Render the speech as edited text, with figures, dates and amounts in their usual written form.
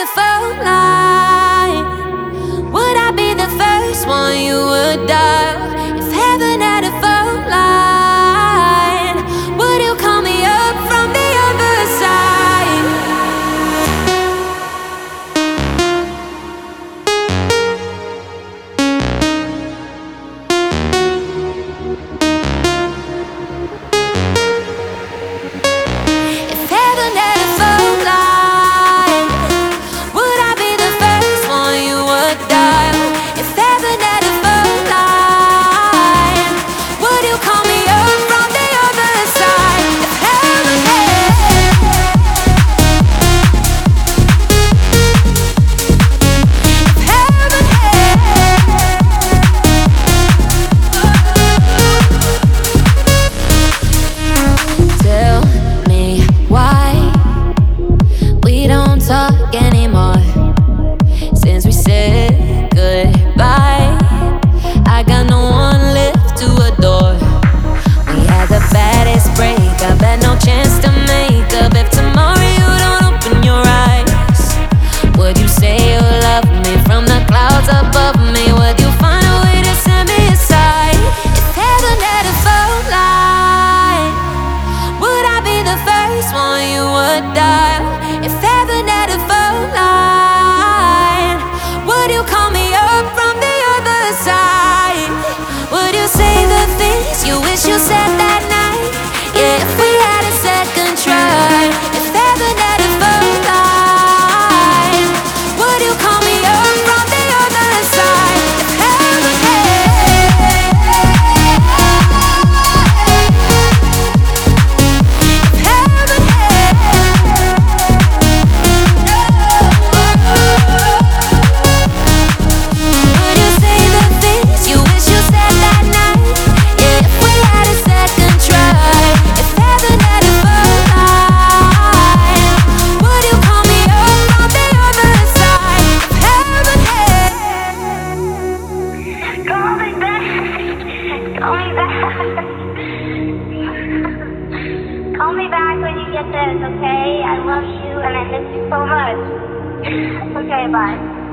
a phone line, would I be the first one you would dial? If heaven had a phone line, would you call me up from the other side? If heaven had a phone line, would I be the first one you would dial? If heaven had a phone line, would you call me up from the other side? If heaven Tell me why we don't talk anymore. Since we said goodbye, I got no one left to adore. We had the baddest breakup, had no chance to make up. If tomorrow you don't open your eyes, would you say you love me from the clouds above me? Would you find a way to send me aside? If heaven had a phone line, would I be the first one you would dial? If heaven had a phone line, would you call me up from the other side? Would you say the things you wish you said that night? Yeah, if we had a second try. If heaven had a phone line, would you call me up from the other side? If heaven Would you say the things you wish you said that night? Yeah, if we had a second try. If heaven had a phone line, would you call me up from the other side? If heaven had Call me back. Call me back. Call me back when you get this, okay? I love you and I miss you so much. Okay, bye.